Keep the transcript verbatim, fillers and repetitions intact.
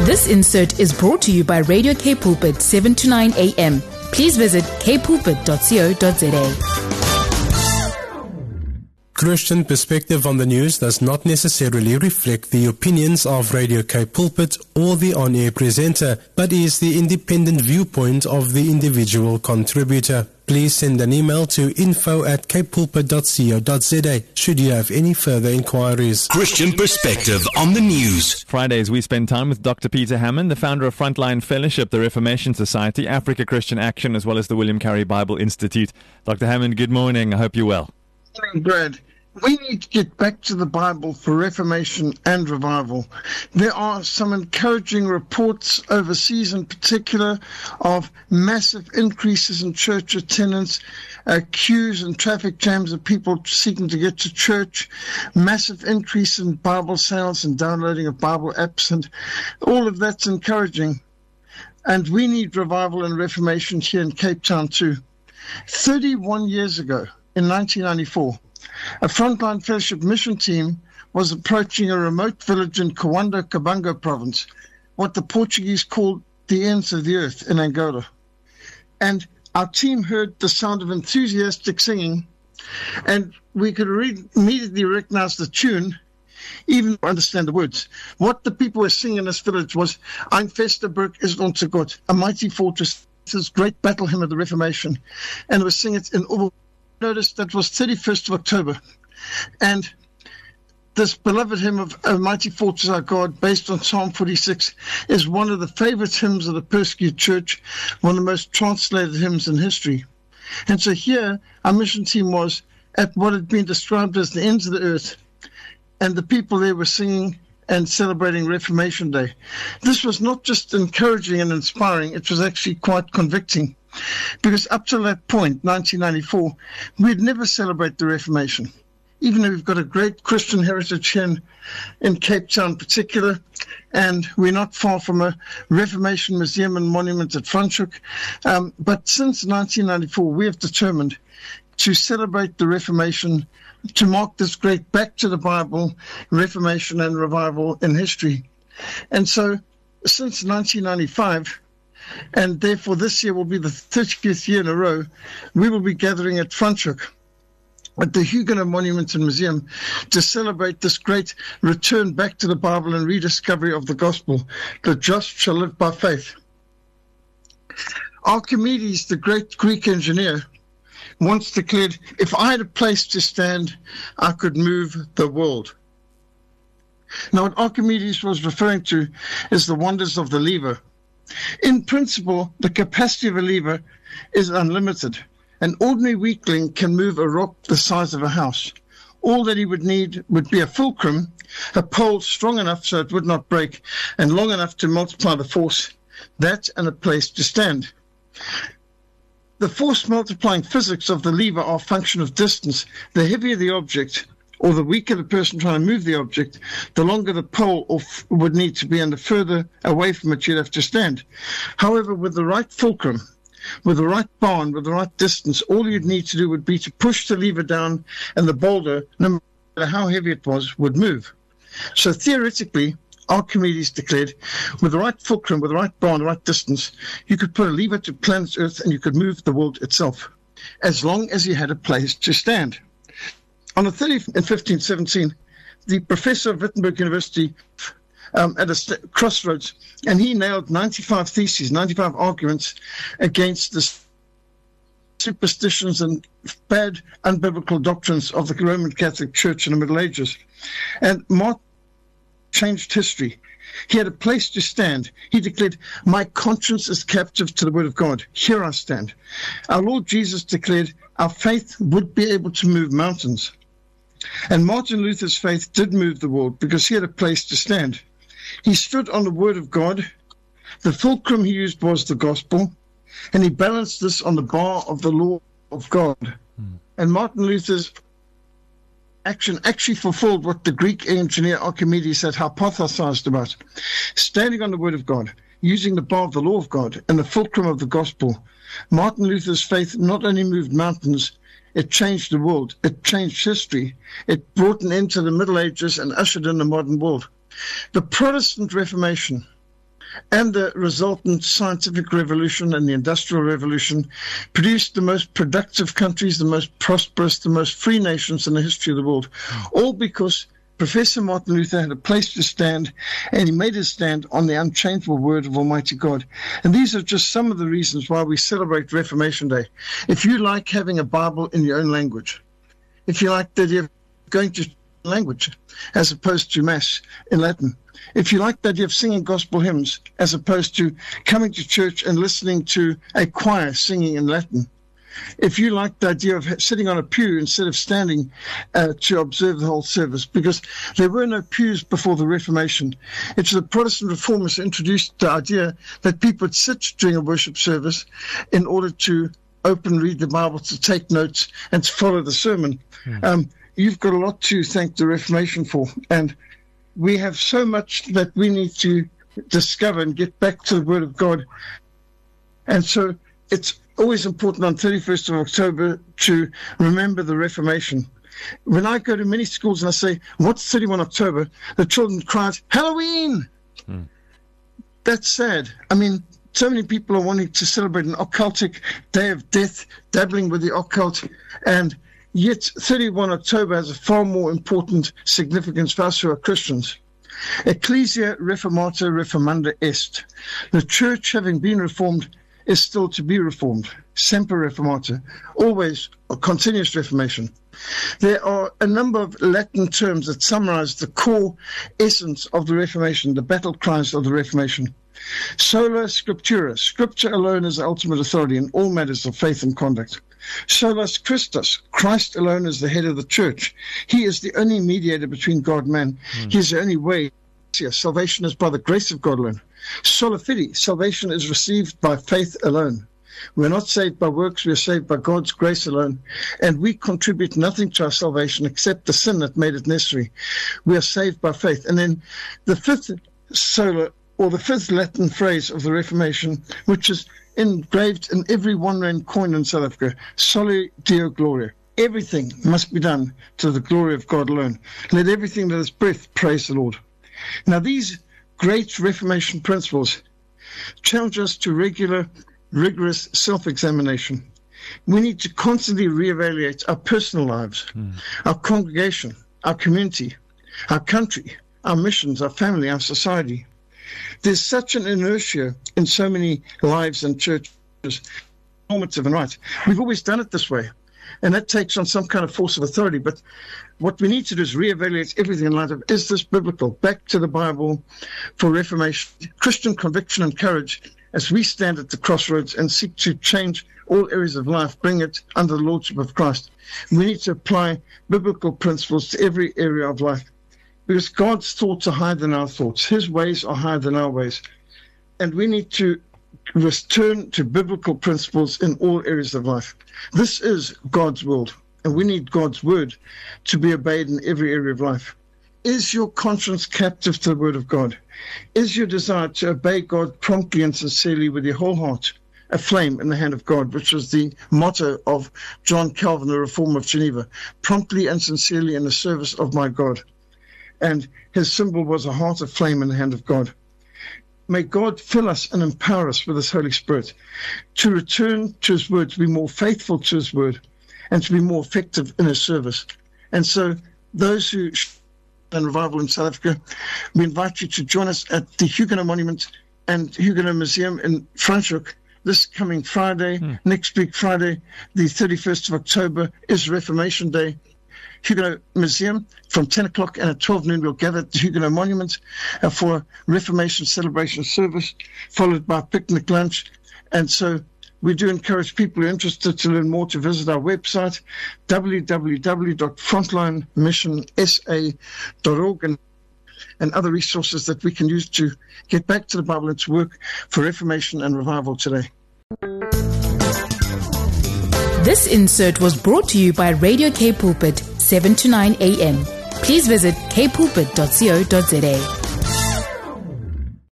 This insert is brought to you by Radio K Pulpit, seven to nine a.m. Please visit k pulpit dot co dot za. Christian perspective on the news does not necessarily reflect the opinions of Radio K Pulpit or the on-air presenter, but is the independent viewpoint of the individual contributor. Please send an email to info at k pulpit dot co dot za should you have any further inquiries. Christian perspective on the news. Fridays, we spend time with Doctor Peter Hammond, the founder of Frontline Fellowship, the Reformation Society, Africa Christian Action, as well as the William Carey Bible Institute. Doctor Hammond, good morning. I hope you're well. Morning, Brad. We need to get back to the Bible for reformation and revival. There are some encouraging reports overseas in particular of massive increases in church attendance, uh, queues and traffic jams of people seeking to get to church, massive increase in Bible sales and downloading of Bible apps, and all of that's encouraging. And we need revival and reformation here in Cape Town too. thirty-one years ago, in nineteen ninety-four, a Frontline Fellowship mission team was approaching a remote village in Coanda, Kabango province, what the Portuguese called the ends of the earth in Angola. And our team heard the sound of enthusiastic singing, and we could re- immediately recognize the tune, even understand the words. What the people were singing in this village was, Ein fester Burg ist unser Gott, a mighty fortress, this great battle hymn of the Reformation. And it was singing it in Ubu. Noticed that was thirty-first of October, and this beloved hymn of A Mighty Fortress Our God, based on Psalm forty-six, is one of the favorite hymns of the persecuted church, one of the most translated hymns in history. And so here, our mission team was at what had been described as the ends of the earth, and the people there were singing and celebrating Reformation Day. This was not just encouraging and inspiring, it was actually quite convicting. Because up to that point, nineteen ninety-four, we'd never celebrate the Reformation. Even though we've got a great Christian heritage here in, in Cape Town in particular, and we're not far from a Reformation museum and monument at Franschhoek. Um, but since nineteen ninety-four, we have determined to celebrate the Reformation, to mark this great back to the Bible, Reformation and revival in history. And so, since nineteen ninety-five, and therefore this year will be the thirtieth year in a row, we will be gathering at Franschhoek, at the Huguenot Monument and Museum, to celebrate this great return back to the Bible and rediscovery of the gospel. The just shall live by faith. Archimedes, the great Greek engineer, once declared, if I had a place to stand, I could move the world. Now, what Archimedes was referring to is the wonders of the lever. In principle, the capacity of a lever is unlimited. An ordinary weakling can move a rock the size of a house. All that he would need would be a fulcrum, a pole strong enough so it would not break, and long enough to multiply the force, that and a place to stand. The force multiplying physics of the lever are a function of distance. The heavier the object, or the weaker the person trying to move the object, the longer the pole or f- would need to be, and the further away from it you'd have to stand. However, with the right fulcrum, with the right bar, with the right distance, all you'd need to do would be to push the lever down, and the boulder, no matter how heavy it was, would move. So theoretically, Archimedes declared, with the right fulcrum, with the right bar, and the right distance, you could put a lever to planet Earth and you could move the world itself, as long as you had a place to stand. On the thirtieth in fifteen seventeen, the professor of Wittenberg University um, at a st- crossroads, and he nailed ninety-five theses, ninety-five arguments against the superstitions and bad, unbiblical doctrines of the Roman Catholic Church in the Middle Ages. And Martin changed history. He had a place to stand. He declared, my conscience is captive to the word of God. Here I stand. Our Lord Jesus declared our faith would be able to move mountains. And Martin Luther's faith did move the world because he had a place to stand. He stood on the word of God. The fulcrum he used was the gospel, and he balanced this on the bar of the law of God. Mm. And Martin Luther's action actually fulfilled what the Greek engineer Archimedes had hypothesized about. Standing on the word of God, using the bar of the law of God and the fulcrum of the gospel, Martin Luther's faith not only moved mountains, it changed the world. It changed history. It brought an end to the Middle Ages and ushered in the modern world. The Protestant Reformation and the resultant scientific revolution and the industrial revolution produced the most productive countries, the most prosperous, the most free nations in the history of the world, all because Professor Martin Luther had a place to stand, and he made his stand on the unchangeable word of Almighty God. And these are just some of the reasons why we celebrate Reformation Day. If you like having a Bible in your own language, if you like the idea of going to language as opposed to Mass in Latin, if you like the idea of singing gospel hymns as opposed to coming to church and listening to a choir singing in Latin, if you like the idea of sitting on a pew instead of standing uh, to observe the whole service, because there were no pews before the Reformation. It's the Protestant reformers who introduced the idea that people would sit during a worship service in order to open, read the Bible, to take notes, and to follow the sermon. Mm. Um, you've got a lot to thank the Reformation for, and we have so much that we need to discover and get back to the Word of God. And so it's always important on thirty-first of October to remember the Reformation. When I go to many schools and I say, what's thirty-first of October? The children cry, Halloween! Hmm. That's sad. I mean, so many people are wanting to celebrate an occultic day of death, dabbling with the occult, and yet thirty-first of October has a far more important significance for us who are Christians. Ecclesia reformata reformanda est. The church, having been reformed, is still to be reformed. Semper reformata, always a continuous reformation. There are a number of Latin terms that summarize the core essence of the Reformation, the battle cries of the Reformation. Sola scriptura, scripture alone is the ultimate authority in all matters of faith and conduct. Solus Christus, Christ alone is the head of the church. He is the only mediator between God and man. Mm. He is the only way. Salvation is by the grace of God alone. Sola fide, salvation is received by faith alone. We're not saved by works, we are saved by God's grace alone. And we contribute nothing to our salvation except the sin that made it necessary. We are saved by faith. And then the fifth sola, or the fifth Latin phrase of the Reformation, which is engraved in every one-rand coin in South Africa, Soli Deo Gloria. Everything must be done to the glory of God alone. Let everything that is breath praise the Lord. Now, these great Reformation principles challenge us to regular, rigorous self-examination. We need to constantly reevaluate our personal lives, mm. our congregation, our community, our country, our missions, our family, our society. There's such an inertia in so many lives and churches, normative and right. We've always done it this way, and that takes on some kind of force of authority. But what we need to do is reevaluate everything in light of, is this biblical? Back to the Bible for Reformation, Christian conviction and courage as we stand at the crossroads and seek to change all areas of life, bring it under the lordship of Christ. We need to apply biblical principles to every area of life, because God's thoughts are higher than our thoughts. His ways are higher than our ways. And we need to return to biblical principles in all areas of life. This is God's world, and we need God's word to be obeyed in every area of life. Is your conscience captive to the word of God? Is your desire to obey God promptly and sincerely with your whole heart a flame in the hand of God, which was the motto of John Calvin, the Reformer of Geneva, promptly and sincerely in the service of my God. And his symbol was a heart of flame in the hand of God. May God fill us and empower us with his Holy Spirit to return to his word, to be more faithful to his word, and to be more effective in his service. And so those who and revival in South Africa, we invite you to join us at the Huguenot Monument and Huguenot Museum in Franschhoek this coming Friday. Mm. Next week, Friday, the thirty-first of October, is Reformation Day. Huguenot Museum from ten o'clock, and at twelve noon we'll gather at the Huguenot Monument uh, for a Reformation celebration service, followed by a picnic lunch. And so we do encourage people who are interested to learn more to visit our website, w w w dot frontline mission s a dot org, and, and other resources that we can use to get back to the Bible and to work for Reformation and revival today. This insert was brought to you by Radio K Pulpit, seven to nine a.m. Please visit k pulpit dot co dot za.